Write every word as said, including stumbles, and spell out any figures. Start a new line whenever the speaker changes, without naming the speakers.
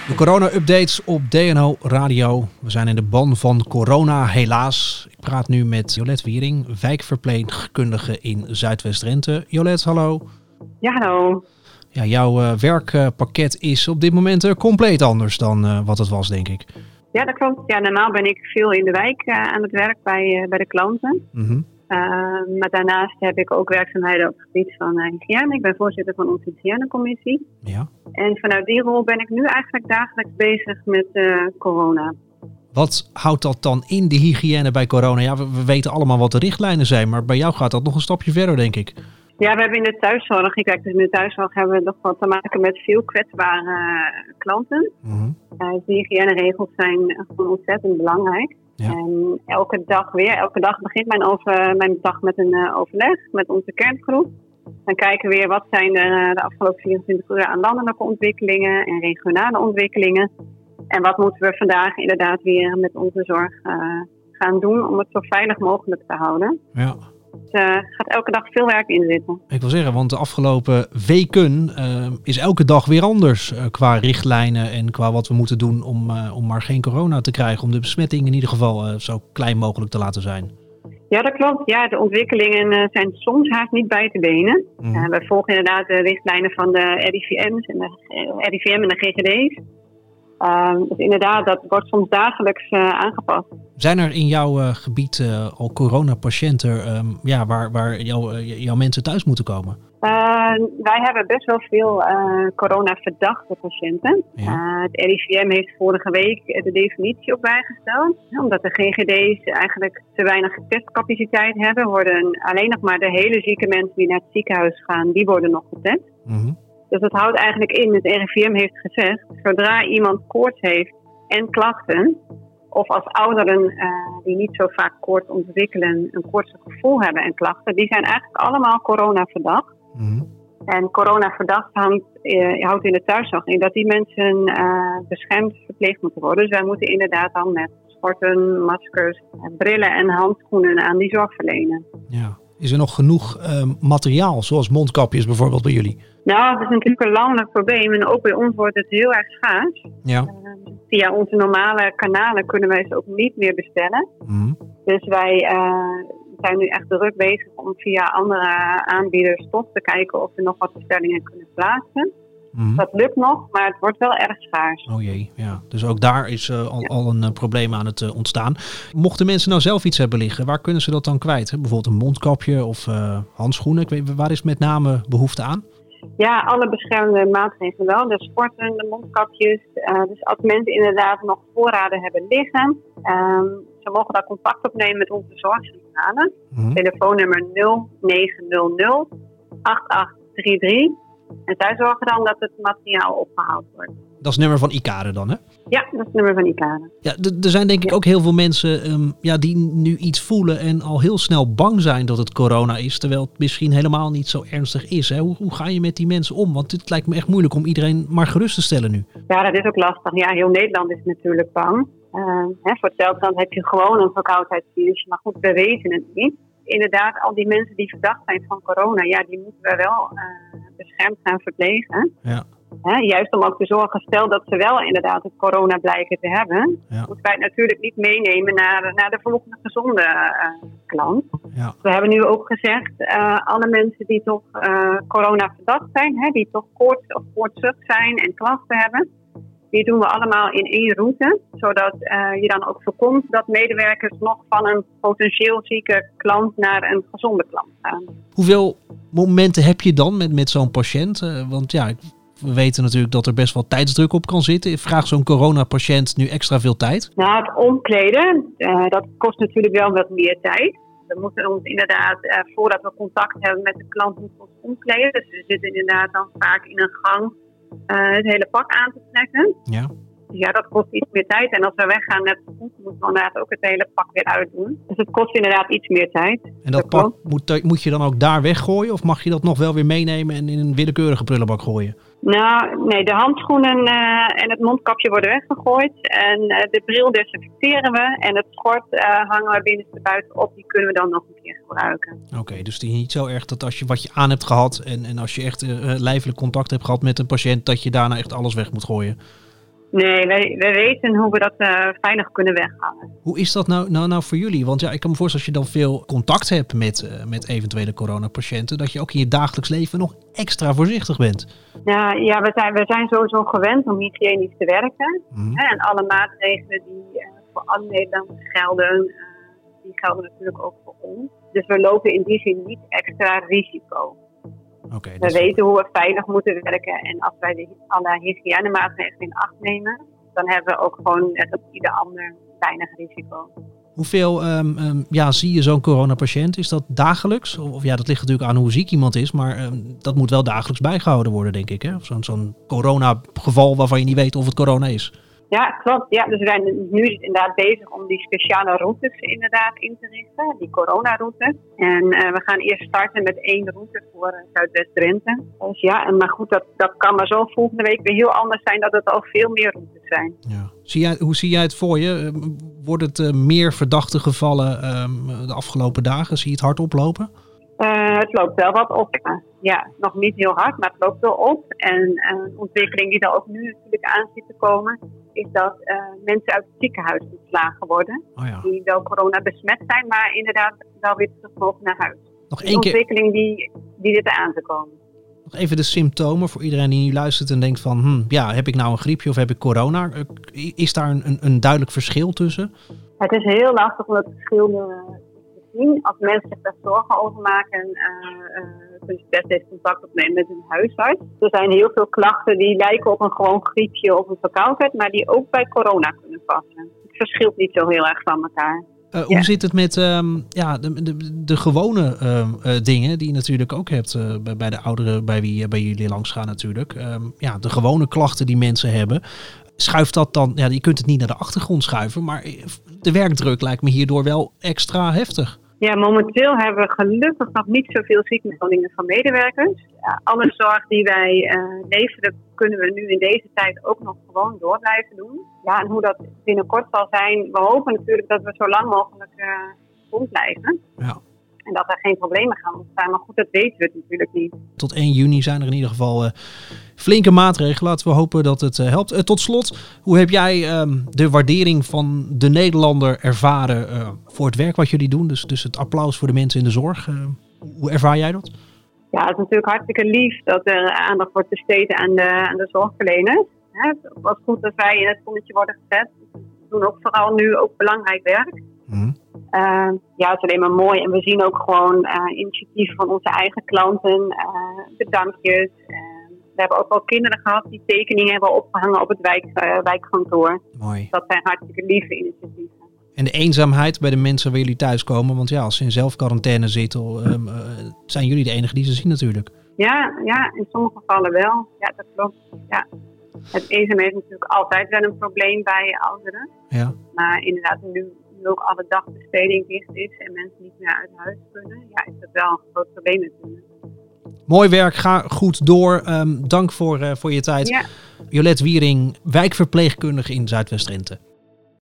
De corona-updates op D N O Radio. We zijn in de ban van corona, helaas. Ik praat nu met Jolette Wiering, wijkverpleegkundige in Zuidwest-Drenthe. Jolette, hallo.
Ja, hallo.
Ja, jouw uh, werkpakket is op dit moment uh, compleet anders dan uh, wat het was, denk ik.
Ja, dat klopt. Ja, normaal ben ik veel in de wijk uh, aan het werk bij, uh, bij de klanten.
Mm-hmm.
Uh, maar daarnaast heb ik ook werkzaamheden op het gebied van uh, hygiëne. Ik ben voorzitter van onze hygiënecommissie.
Ja.
En vanuit die rol ben ik nu eigenlijk dagelijks bezig met uh, corona.
Wat houdt dat dan in, de hygiëne bij corona? Ja, we, we weten allemaal wat de richtlijnen zijn, maar bij jou gaat dat nog een stapje verder, denk ik.
Ja, we hebben in de thuiszorg, ik werk dus in de thuiszorg, hebben we nog wat te maken met veel kwetsbare uh, klanten.
Mm-hmm.
Uh, de hygiëneregels zijn gewoon ontzettend belangrijk.
Ja.
En elke dag weer, elke dag begint mijn, over, mijn dag met een uh, overleg met onze kerngroep. Dan kijken we weer wat zijn er de afgelopen vierentwintig uur aan landelijke ontwikkelingen en regionale ontwikkelingen. En wat moeten we vandaag inderdaad weer met onze zorg uh, gaan doen om het zo veilig mogelijk te houden.
Ja.
Dus er uh, gaat elke dag veel werk in zitten.
Ik wil zeggen, want de afgelopen weken uh, is elke dag weer anders uh, qua richtlijnen en qua wat we moeten doen om, uh, om maar geen corona te krijgen. Om de besmetting in ieder geval uh, zo klein mogelijk te laten zijn.
Ja, dat klopt. Ja, de ontwikkelingen uh, zijn soms haast niet bij te benen. Mm. Uh, we volgen inderdaad de richtlijnen van de R I V M's en de uh, R I V M en de G G D's. Uh, dus inderdaad, dat wordt soms dagelijks uh, aangepast.
Zijn er in jouw uh, gebied uh, al coronapatiënten um, ja, waar, waar jou, uh, jouw mensen thuis moeten komen?
Uh, wij hebben best wel veel uh, corona-verdachte patiënten.
Ja.
Uh, het R I V M heeft vorige week de definitie op bijgesteld. Omdat de G G D's eigenlijk te weinig testcapaciteit hebben, worden alleen nog maar de hele zieke mensen die naar het ziekenhuis gaan, die worden nog getest.
Mm-hmm.
Dus dat houdt eigenlijk in, het R I V M heeft gezegd, zodra iemand koorts heeft en klachten, of als ouderen uh, die niet zo vaak koorts ontwikkelen, een koortsig gevoel hebben en klachten, die zijn eigenlijk allemaal corona-verdacht.
Mm-hmm.
En corona-verdacht houdt, uh, houdt in de thuiszorg in dat die mensen uh, beschermd verpleegd moeten worden. Dus wij moeten inderdaad dan met schorten, maskers, brillen en handschoenen aan die zorg verlenen.
Ja. Is er nog genoeg uh, materiaal, zoals mondkapjes bijvoorbeeld bij jullie?
Nou, dat is natuurlijk een landelijk probleem en ook bij ons wordt het heel erg schaars.
Ja.
Uh, via onze normale kanalen kunnen wij ze ook niet meer bestellen.
Mm.
Dus wij uh, zijn nu echt druk bezig om via andere aanbieders toch te kijken of we nog wat bestellingen kunnen plaatsen. Mm. Dat lukt nog, maar het wordt wel erg schaars.
Oh jee, ja. Dus ook daar is uh, al, ja. al een uh, probleem aan het uh, ontstaan. Mochten mensen nou zelf iets hebben liggen, waar kunnen ze dat dan kwijt? Hè? Bijvoorbeeld een mondkapje of uh, handschoenen. Ik weet, waar is met name behoefte aan?
Ja, alle beschermende maatregelen wel. De sporten, de mondkapjes. Uh, dus als mensen inderdaad nog voorraden hebben liggen, um, ze mogen daar contact opnemen met onze zorgcentrale. Mm-hmm. Telefoonnummer nul negen nul nul acht acht drie drie. En zij zorgen dan dat het materiaal opgehaald wordt.
Dat is het nummer van ICARE dan, hè?
Ja, dat is het nummer van ICARE.
Ja, d- er zijn denk ik ja. ook heel veel mensen um, ja, die nu iets voelen en al heel snel bang zijn dat het corona is, terwijl het misschien helemaal niet zo ernstig is. Hè? Hoe, hoe ga je met die mensen om? Want het lijkt me echt moeilijk om iedereen maar gerust te stellen nu.
Ja, dat is ook lastig. Ja, heel Nederland is natuurlijk bang. Uh, hè, voor hetzelfde dan heb je gewoon een verkoudheidsvirus, maar goed, we weten het niet. Inderdaad, al die mensen die verdacht zijn van corona, ja, die moeten we wel uh, beschermd gaan verplegen.
Ja.
He, juist om ook te zorgen, stel dat ze wel inderdaad het corona blijken te hebben, ja. moeten wij het natuurlijk niet meenemen naar, naar de volgende gezonde uh, klant.
Ja.
We hebben nu ook gezegd, uh, alle mensen die toch uh, corona verdacht zijn, he, die toch koorts of koortszucht zijn en klachten hebben, die doen we allemaal in één route, zodat uh, je dan ook voorkomt dat medewerkers nog van een potentieel zieke klant naar een gezonde klant gaan.
Hoeveel momenten heb je dan met, met zo'n patiënt? Uh, want ja, we weten natuurlijk dat er best wel tijdsdruk op kan zitten. Vraagt zo'n coronapatiënt nu extra veel tijd?
Nou, het omkleden, uh, dat kost natuurlijk wel wat meer tijd. We moeten ons inderdaad, uh, voordat we contact hebben met de klant, moeten we ons omkleden. Dus we zitten inderdaad dan vaak in een gang Uh, het hele pak aan te trekken.
Ja.
Ja, dat kost iets meer tijd. En als we weggaan met de voet, moeten we inderdaad ook het hele pak weer uitdoen. Dus het kost inderdaad iets meer tijd.
En dat, dat pak moet, moet je dan ook daar weggooien? Of mag je dat nog wel weer meenemen en in een willekeurige prullenbak gooien?
Nou, nee, de handschoenen uh, en het mondkapje worden weggegooid. En uh, de bril desinfecteren we. En het schort uh, hangen we binnenste buiten op. Die kunnen we dan nog een keer gebruiken.
Oké, okay, dus het is niet zo erg dat als je wat je aan hebt gehad en, en als je echt uh, lijfelijk contact hebt gehad met een patiënt, dat je daarna echt alles weg moet gooien?
Nee, wij, wij weten hoe we dat uh, veilig kunnen weghalen.
Hoe is dat nou, nou, nou voor jullie? Want ja, ik kan me voorstellen als je dan veel contact hebt met, uh, met eventuele coronapatiënten, dat je ook in je dagelijks leven nog extra voorzichtig bent.
Ja, ja we, zijn, we zijn sowieso gewend om hygiënisch te werken.
Mm.
Hè, en alle maatregelen die uh, voor alle Nederlanders gelden, uh, die gelden natuurlijk ook voor ons. Dus we lopen in die zin niet extra risico.
Okay,
we weten hoe we veilig moeten werken en als wij de, alle hygiënemaatregelen in acht nemen, dan hebben we ook gewoon net als ieder ander weinig risico.
Hoeveel um, um, ja, zie je zo'n coronapatiënt? Is dat dagelijks? Of, of ja, dat ligt natuurlijk aan hoe ziek iemand is, maar um, dat moet wel dagelijks bijgehouden worden, denk ik. Hè? Zo'n, zo'n coronageval waarvan je niet weet of het corona is.
Ja, klopt. Ja, dus we zijn nu inderdaad bezig om die speciale routes inderdaad in te richten, die coronaroutes. En uh, we gaan eerst starten met één route voor uh, Zuidwest-Drenthe. Dus ja, en maar goed, dat, dat kan maar zo volgende week weer heel anders zijn dat het al veel meer routes zijn.
Ja. Zie jij, hoe zie jij het voor je? Wordt het uh, meer verdachte gevallen um, de afgelopen dagen? Zie je het hard oplopen?
Uh, het loopt wel wat op. Ja. ja, nog niet heel hard, maar het loopt wel op. En uh, een ontwikkeling die er ook nu natuurlijk aan zit te komen, is dat uh, mensen uit het ziekenhuis ontslagen worden.
Oh ja.
Die wel corona besmet zijn, maar inderdaad wel weer terug mogen naar huis.
Nog
een ontwikkeling die, die dit aan te komen.
Nog even de symptomen voor iedereen die nu luistert en denkt van, hm, ja, heb ik nou een griepje of heb ik corona? Is daar een, een, een duidelijk verschil tussen?
Het is heel lastig om het verschil te zien. Als mensen zich daar zorgen over maken, uh, uh, kunnen ze best even contact opnemen met hun huisarts. Er zijn heel veel klachten die lijken op een gewoon griepje of een verkoudheid, maar die ook bij corona kunnen passen. Het verschilt niet zo heel erg van elkaar.
Uh, hoe ja. zit het met um, ja, de, de, de gewone uh, uh, dingen die je natuurlijk ook hebt uh, bij, bij de ouderen bij wie uh, bij jullie langs gaan natuurlijk. Um, ja, de gewone klachten die mensen hebben. Schuift dat dan, ja, je kunt het niet naar de achtergrond schuiven, maar de werkdruk lijkt me hierdoor wel extra heftig.
Ja, momenteel hebben we gelukkig nog niet zoveel ziekmeldingen van medewerkers. Ja, alle zorg die wij uh, leveren, kunnen we nu in deze tijd ook nog gewoon door blijven doen. Ja, en hoe dat binnenkort zal zijn, we hopen natuurlijk dat we zo lang mogelijk uh, rond blijven.
Ja.
En dat er geen problemen gaan ontstaan. Maar goed, dat weten we natuurlijk niet.
Tot één juni zijn er in ieder geval uh, flinke maatregelen. Laten we hopen dat het uh, helpt. Uh, tot slot, hoe heb jij um, de waardering van de Nederlander ervaren uh, voor het werk wat jullie doen? Dus, dus het applaus voor de mensen in de zorg. Uh, hoe ervaar jij dat?
Ja, het is natuurlijk hartstikke lief dat er aandacht wordt besteed aan de, aan de zorgverleners. Hè, het was goed dat wij in het zonnetje worden gezet. We doen ook vooral nu ook belangrijk werk.
Mm.
Uh, ja, het is alleen maar mooi. En we zien ook gewoon uh, initiatieven van onze eigen klanten, uh, bedankjes. Uh, we hebben ook wel kinderen gehad die tekeningen hebben opgehangen op het wijk, uh, wijkkantoor.
Mooi.
Dat zijn hartstikke lieve initiatieven.
En de eenzaamheid bij de mensen waar jullie thuiskomen, want ja, als ze in zelfquarantaine zitten, um, uh, zijn jullie de enige die ze zien natuurlijk.
Ja, ja, in sommige gevallen wel. Ja, dat klopt. Ja. Het eenzaamheid is natuurlijk altijd wel een probleem bij ouderen.
Ja.
Maar inderdaad, nu, nu ook alle dagbesteding dicht is en mensen niet meer uit huis kunnen, ja, is dat wel een groot probleem natuurlijk.
Mooi werk, ga goed door. Um, dank voor, uh, voor je tijd.
Ja.
Jolette Wiering, wijkverpleegkundige in Zuidwest-Drenthe.